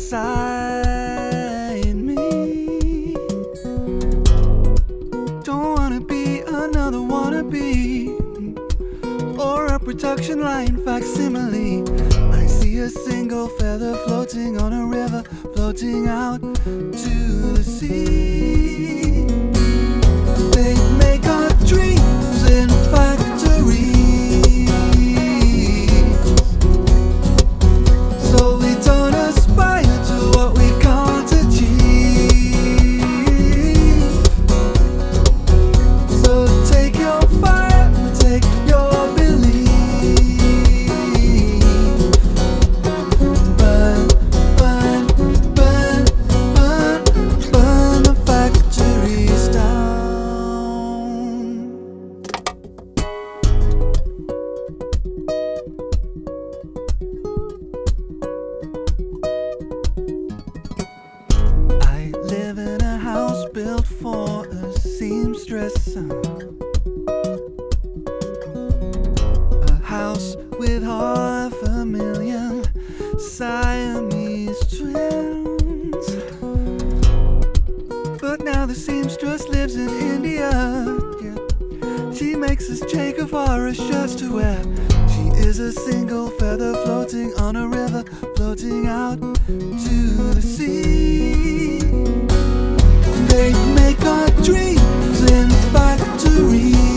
inside me. Don't wanna be another wannabe or a production line facsimile. I see a single feather floating on a river, floating out to the sea. They make our dreams in factories, so we don't aspire to what we can't achieve. So take your fire, take your belief, burn, burn, burn, burn, burn the factories down. I live in a house built for a seamstress, a house with 500,000 Siamese twins. But now the seamstress lives in India, yeah. She makes us Che shirts to wear. She is a single feather floating on a river, floating out to the sea. They make our dreams in factories,